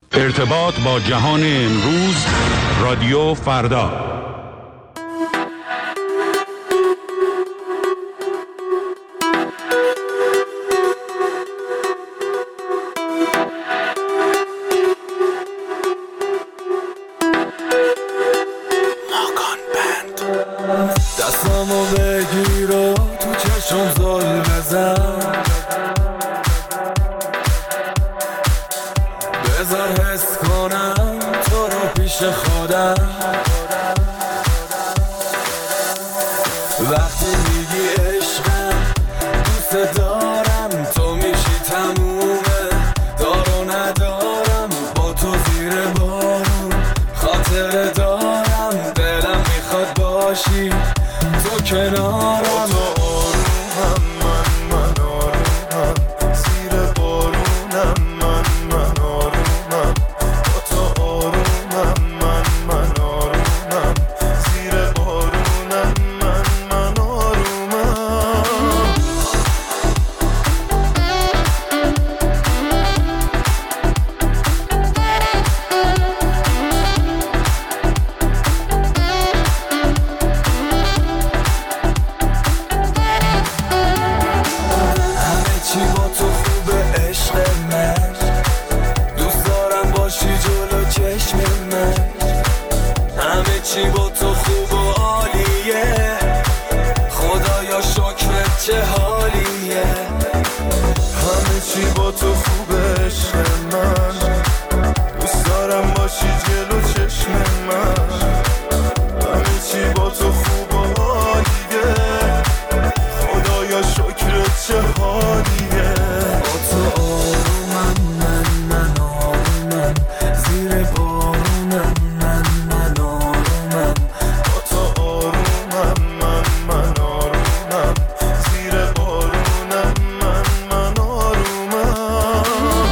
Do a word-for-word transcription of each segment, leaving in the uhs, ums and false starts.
ارتباط با جهان امروز، رادیو فردا. دستامو بگیر و تو چشم زل بزن، بذار حس کنم تو رو پیش خودم. وقتی میگی عشقم دوست دارم، تو میشی تمومه، دارو ندارم با تو زیر بارون، خاطر دارم دلم میخواد باشی تو کنارم. تو آرومم من من آرومم، زیر بارونم من من آرومم. تو آرومم من من آرومم، زیر بارونم من من آرومم. چی با تو خوبه عشق من، دوست دارم باشی جلو چشم من. همه چی با تو خوب و عالیه، خدایا شکرت چه حالیه. همه چی با تو خوبه عشق من، دوست دارم باشی جلو چشم من. همه چی با تو خوب و عالیه، خدایا شکرت چه حالیه. با تو آرومم من من آرومم، زیر بارونم من من آرومم. با تو آرومم من من آرومم، زیر بارونم من من آرومم.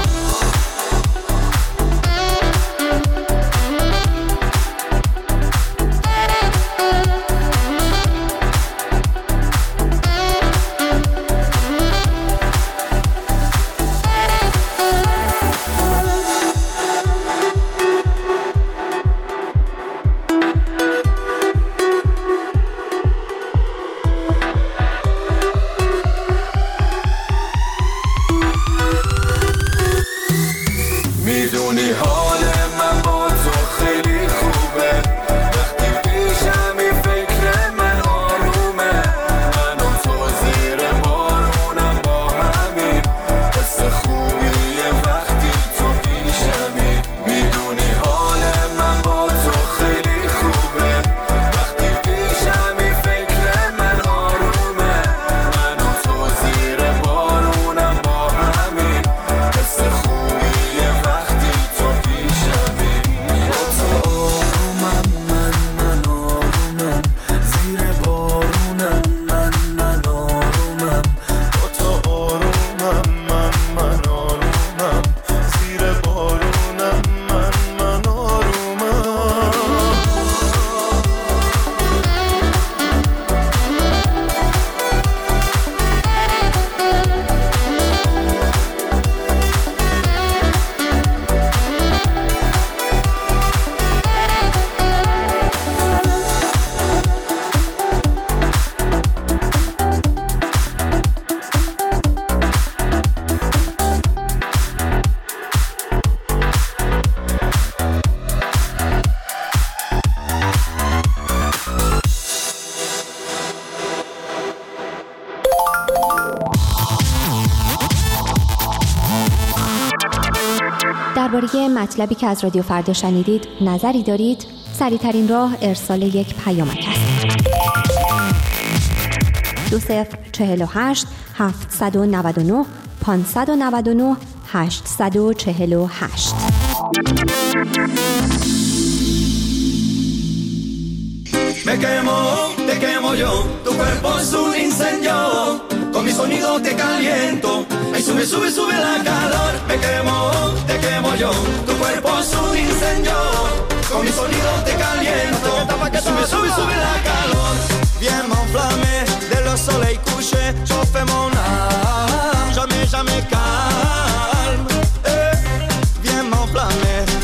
میدونی حال من با تو خیلی خوبه، وقتی پیشمی فکر من آرومه. من و تو زیر بارونم با همین، حس خوبیه وقتی تو پیشمی. میدونی حال من با تو خیلی خوبه، وقتی پیشمی فکر من آرومه. من و تو زیر بارونم با همین، حس خوبیه وقتی تو پیشمی. با تو آرومم من من آرومم، زیر بارونم من من آرومم. با تو آرومم من من آرومم، زیر بارونم من من آرومم. درباره مطلبی که از رادیو فردا شنیدید نظری دارید؟ سریع‌ترین راه ارسال یک پیامک است. دو صفر چهل و هشت هفتصد و نود و نه پانصد و نود و نه هشتصد و چهل و هشت. Me quemo, te quemo yo, tu cuerpo es un incendio, con mi sonido te caliento, ay sube, sube, sube la calor. Me quemo, te quemo yo, tu cuerpo es un incendio, con mi sonido te caliento, ay sube, sube, sube la calor. Viens m'enflammer, dès le soleil couché, chauffe mon âme, jamais, jamais calme. Eh, viens m'enflammer.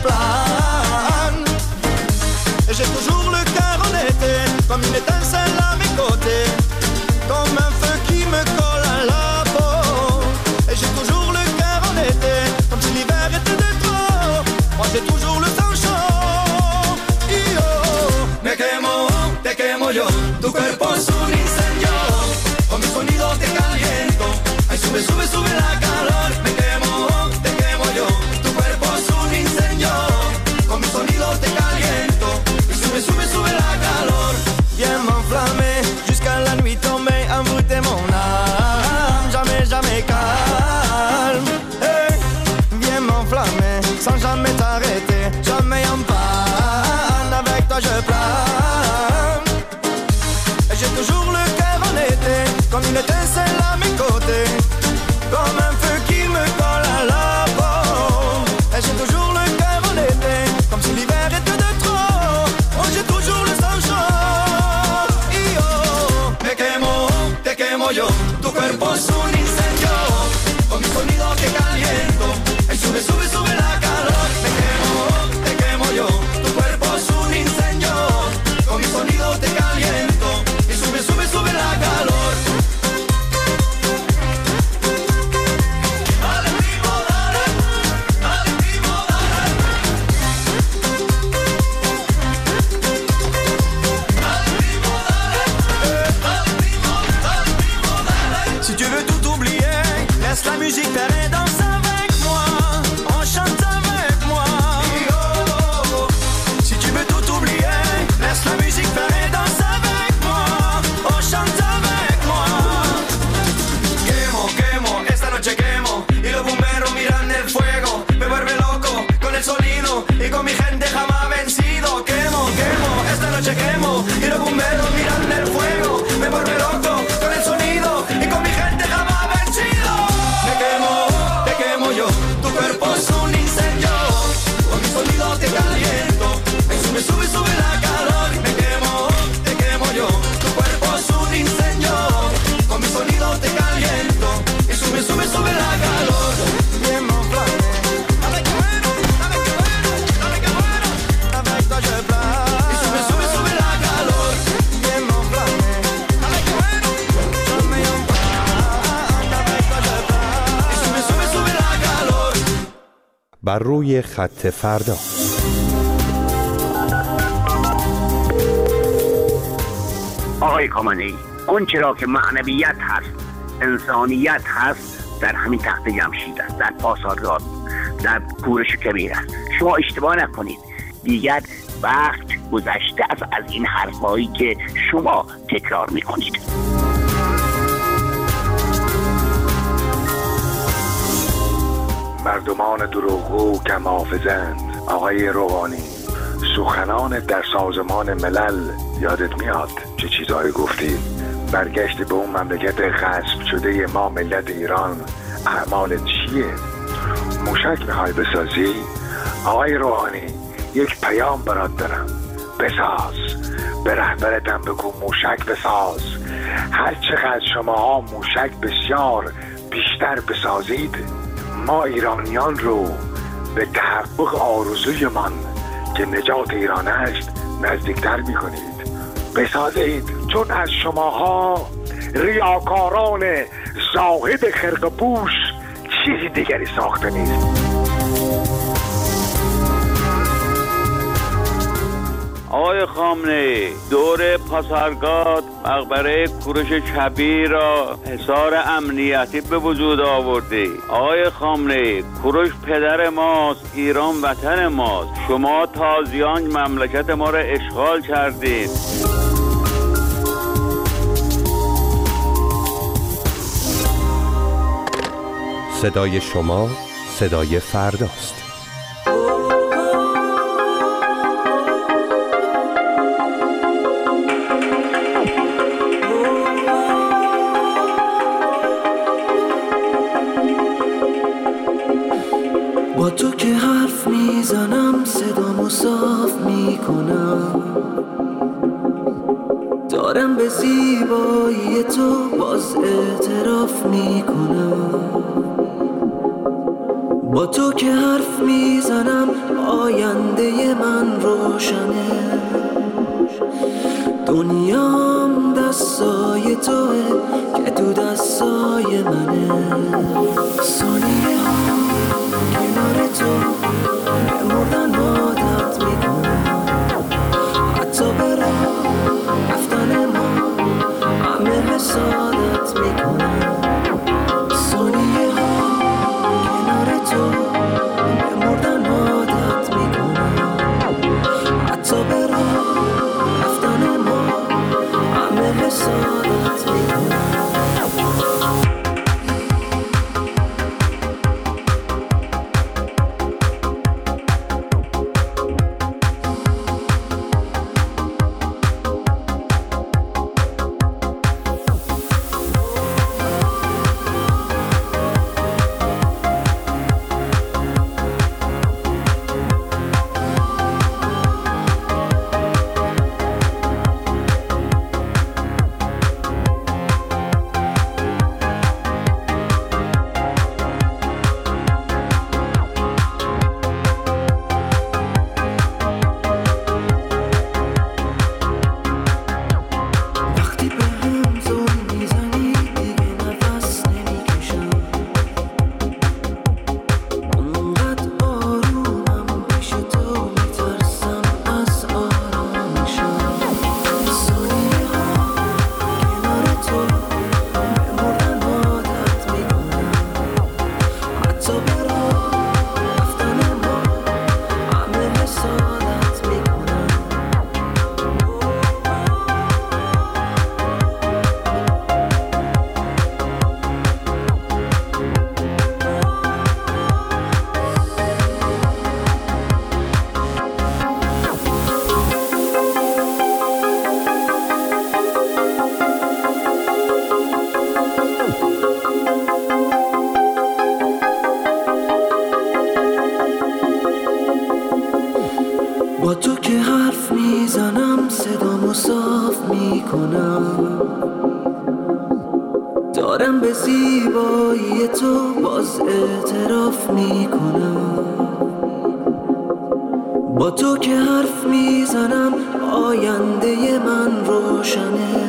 plane. Et j'ai toujours le cœur en été, comme une étincelle à mes côtés, comme un feu qui me colle à la peau. Et j'ai toujours le cœur en été, comme si l'hiver était de trop. Moi j'ai toujours le sang chaud. Yo, me quemo, te quemo yo. Tu cuerpo es un incendio, con mi sonido te caliento. Ay, sube, sube, sube la calor. Me quemo, te quemo yo. Tu cuerpo es un incendio, con mi sonido te caliento. Y sube, sube, sube la calor. Viens m'enflammer jusqu'à la nuit tombée, envoûter mon âme. Jamais, jamais calme. Hey, viens m'enflammer sans jamais t'arrêter, jamais en panne. Avec toi je plane. Et j'ai toujours le cœur en été, comme une étincelle à mes côtés, comme un feu qui me colle à la peau. Et j'ai toujours le cœur en été, comme si l'hiver était de trop. Oh, j'ai toujours le sang chaud. Yo, me quemo, te quemo yo. Tu cuerpo es un incendio, con mi sonido te caliento. Y sube, sube, sube la calor. Me quemo, te quemo yo. Tu cuerpo es un incendio, con mi sonido te caliento. Y sube, sube, sube la calor. Dale, primo, dale. Dale, primo, dale. Dale, primo, dale. Dale, primo, dale, primo, dale. Si tu veux tout oublier, laisse la musique faire et danse avec moi. On chante avec moi. Si tu veux tout oublier, laisse la musique faire et danse avec moi. On chante avec moi. Quemo, quemo, esta noche quemo. Y los bomberos miran el fuego. Me vuelve loco con el sonido y con mi gente jamás vencido. Quemo, quemo, esta noche quemo. Y los bomberos miran el fuego. Me vuelve loco con el sonido y con mi gente jamás vencido. Me quemo, te quemo yo. Tu cuerpo es un incendio, con mi sonido te caliento. Ay, sube, sube, sube la calor. Me quemo, te quemo yo. Tu cuerpo es un incendio, con mi sonido te caliento. Y sube, sube, sube la calor. Bien m'enflammer. Avec bueno, avec bueno, avec bueno. Avec toi je plane. Y sube, sube, sube la calor. Bien m'enflammer. Avec bueno, jamais en panne. Avec toi je plane. Y sube, sube, sube la calor. بر روی خط فردا. آقای خامنه‌ای، اون چرا که معنویت هست، انسانیت هست، در همین تخت جمشید است، در پاسارگاد، در کوروش کبیر است. شما اشتباه نکنید، دیگر وقت گذشته است از این حرفایی که شما تکرار میکنید. مردمان دروغگو کم حافظند. آقای روحانی، سخنان در سازمان ملل یادت میاد چه چیزهایی گفتی؟ برگشت به اون مملکت غصب شده ما ملت ایران، اعمال چیه؟ موشک میخوای بسازی؟ آقای روحانی، یک پیام برات دارم، بساز. به رهبرتم بگو موشک بساز. هر چقدر شماها موشک بسیار بیشتر بسازید، ما ایرانیان رو به تحقق آرزویمان که نجات ایران است نزدیکتر میکنید. بسازید، چون از شماها ریاکاران زاهد خرقه پوش چیزی دیگری ساخته نیست. آقای خامنه‌ای، دور پاسارگاد مقبره کوروش کبیر را حصار امنیتی به وجود آورده. آقای خامنه‌ای، کوروش پدر ماست، ایران وطن ماست. شما تازیان مملکت ما را اشغال کردید. صدای شما صدای فرداست. با تو که حرف میزنم صدامو صاف میکنم، دارم به زیبایی تو باز اعتراف میکنم. با تو که حرف میزنم آینده من روشنه، دنیام دستای توه که تو دستای منه. ثانیه ها کنار تو به مردن عادت میکنم، حتی به راه رفتن ما همه حسادت میکنم. ثانیه ها کنار تو به مردن عادت میکنم، حتی به راه رفتن ما همه حسادت میکنم. با تو که حرف میزنم صدامو صاف میکنم، دارم به زیبایی تو باز اعتراف میکنم. با تو که حرف میزنم آینده من روشنه،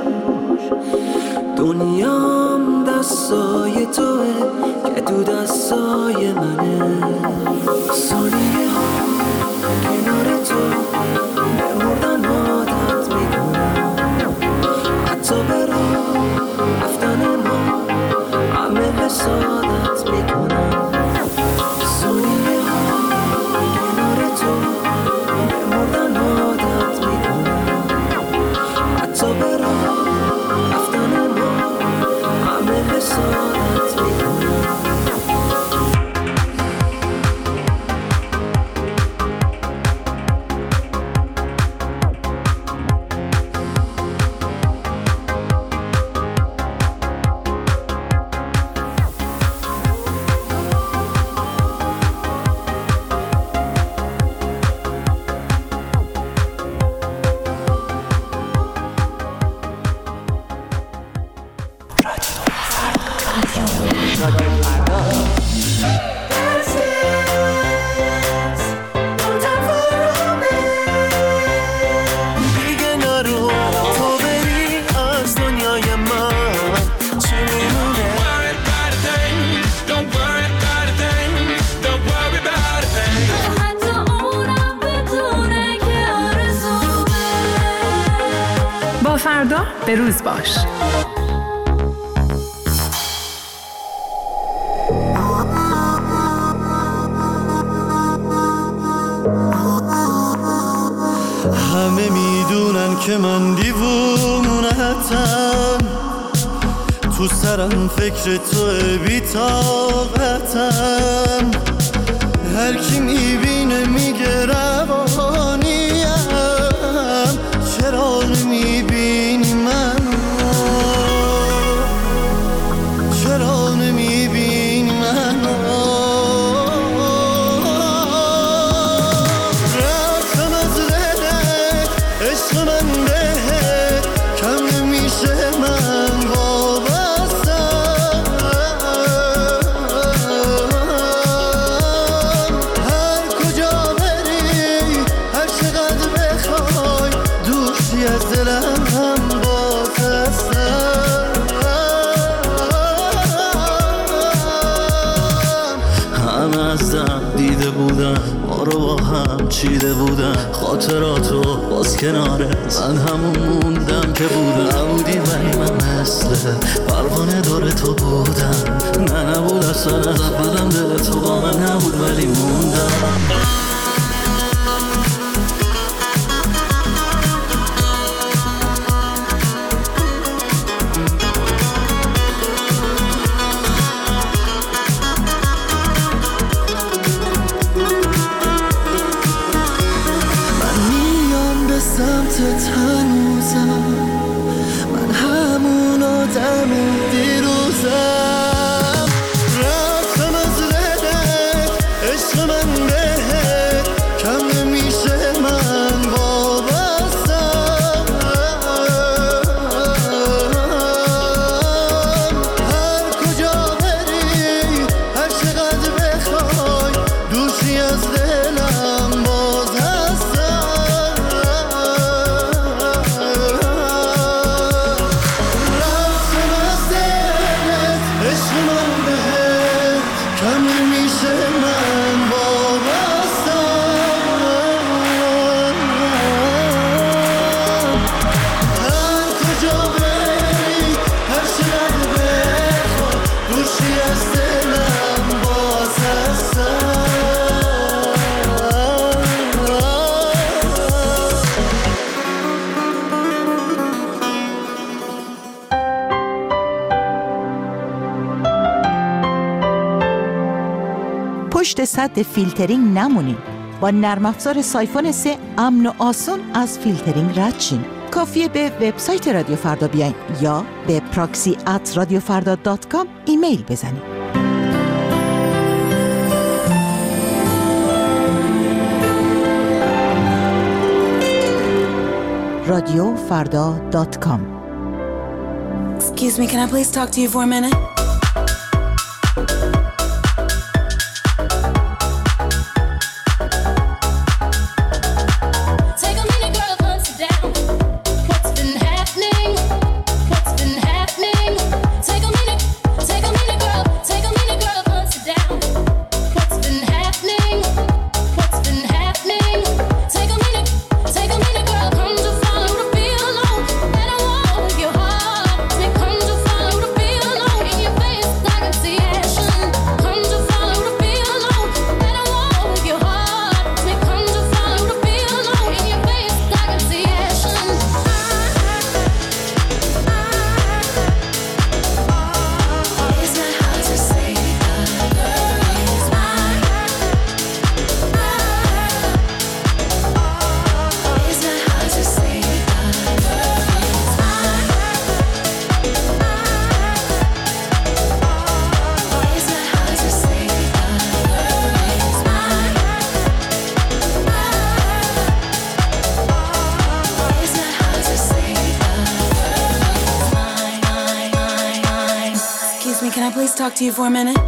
دنیام دستای توه که تو دستای منه. ثانیه ها کنار تو به مردن عادت میکنم، حتی به راه رفتن ما همه حسادت میکنم. ثانیه ها کنار تو به مردن عادت میکنم، حتی به راه رفتن ما همه حسادت میکنم. فردا به روز باش. همه میدونن که من دیوونتم، تو سرم فکر تو بی‌طاقتم. هر کی میبینه میگه روانیم، چرا نمیبینی منو؟ چرا نمیبینی منو؟ رفتم از دلت، عشق من بهت کم نمیشه، من وابستم. هر کجا بودن، ما رو با هم چیده بودن، خاطراتو باز کناره من همون موندم که بودم. نبودی ولی من مثل پروانه دور تو بودم، نه نبود اصلا از اولم دل تو با من نبود ولی موندم. سمت تنوزم، من همون آدم دیروزم. رفتم از رهت عشق من بهت، کم نمیشه من وابستم. هر کجا بری هر چقدر بخوای، دوشی از دلم باز هستم. پشت سد فیلترینگ نمونین. با نرم افزار سایفون سه امن و آسون از فیلترینگ رد شین. کافیه به وبسایت رادیو فردا بیاین یا به پراکسی ات رادیو فردا دات کام ایمیل بزنین. رادیو فردا دات کام. Excuse me, can I please talk to you for a minute? Can I please talk to you for a minute?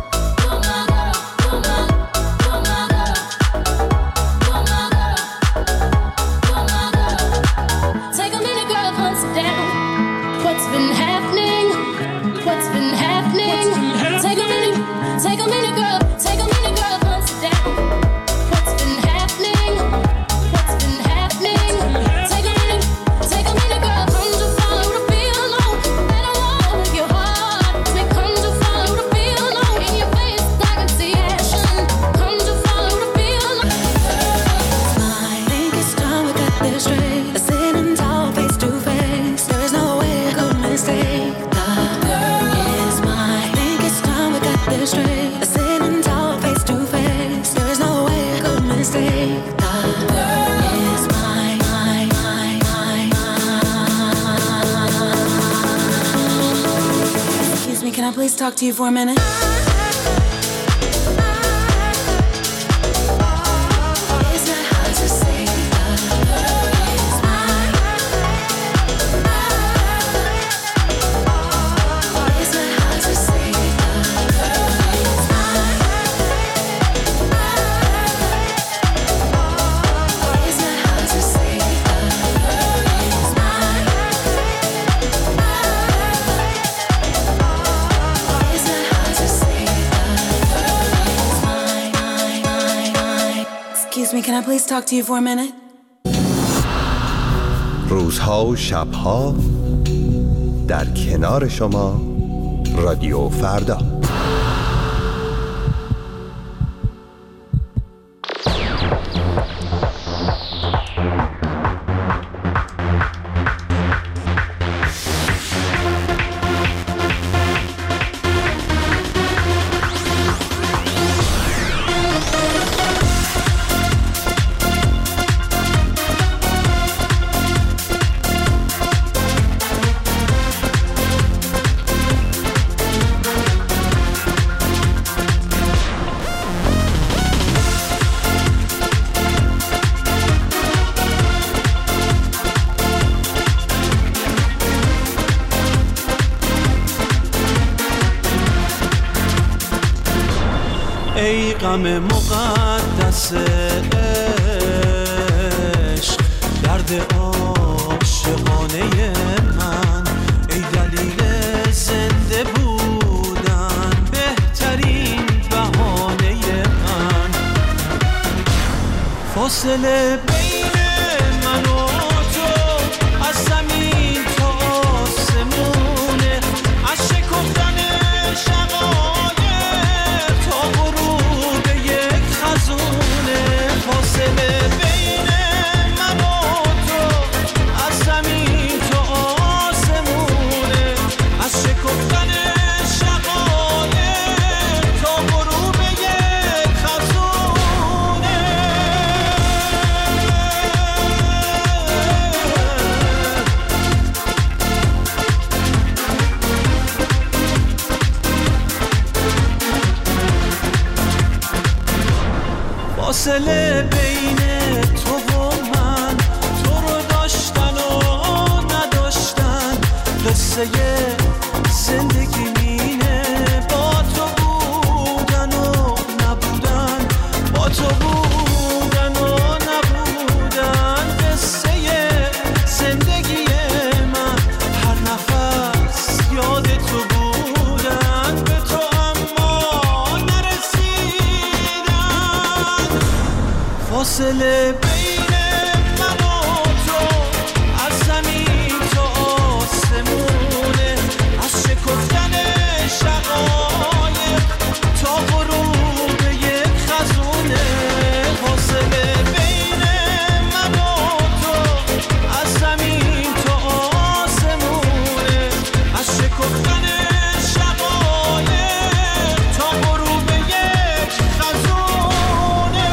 Take a minute, girl, calm down. What's been happening? What's been happening? Take a minute, take a minute, girl. Take a minute, girl, calm down. What's been happening? What's been happening? Take a minute, take a minute, girl. Come to follow the feel alone, and I want your heart. Take come to follow the feel alone. In your face, I can see action. Come to follow the feel alone. I think it's time we got this straight. Sitting tall, face to face. There is no way I could mistake. The girl is mine. I think it's time we got this straight. Sitting tall, face to face. There is no way I could mistake. The girl is mine, mine, mine, mine, mine. Excuse me, can I please talk to you for a minute? Say Excuse me, can I please talk to you for a minute? روزها و شبها در کنار شما رادیو فردا. ای غم مقدس عشق، درد عاشقانه من، ای دلیل زنده بودن، بهترین بهانه من. فاصله بین من و تو از زمین تا آسمونه، از شکفتن شقایق تا غروب یک خزونه. فاصله بین من و تو از زمین تا آسمونه، از شکفتن شقایق تا غروب یک خزونه. فاصله بین تو و من، تو رو داشتن و نداشتن، قصه زندگی مینه. با تو بودن و نبودن، با تو بودن و نبودن، قصه زندگی من. هر نفس یاد تو بودن، به تو اما نرسیدن. فاصله بین من و تو از زمین تا آسمونه، از شکفتن شقایق تا غروب یک خزونه. فاصله بین من و تو از زمین تا آسمونه، از شکفتن شقایق تا غروب یک خزونه.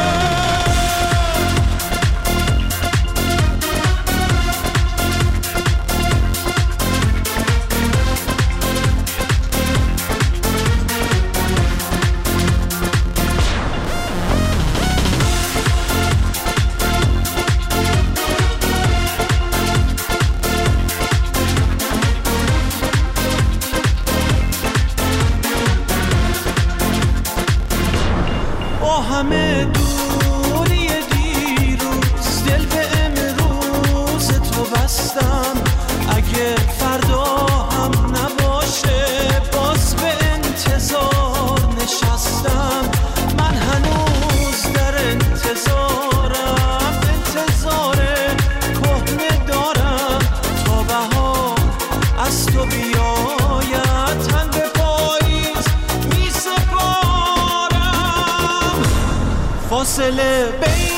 با همه دوری دیروز، دل به امروز تو بستم. اگه فردا هم نباشه، باز به انتظار نشستم. من هنوز در انتظارم، انتظار کهنه دارم تا بهار از تو بیاید. تن به پاییز می سپارم. فاصله بین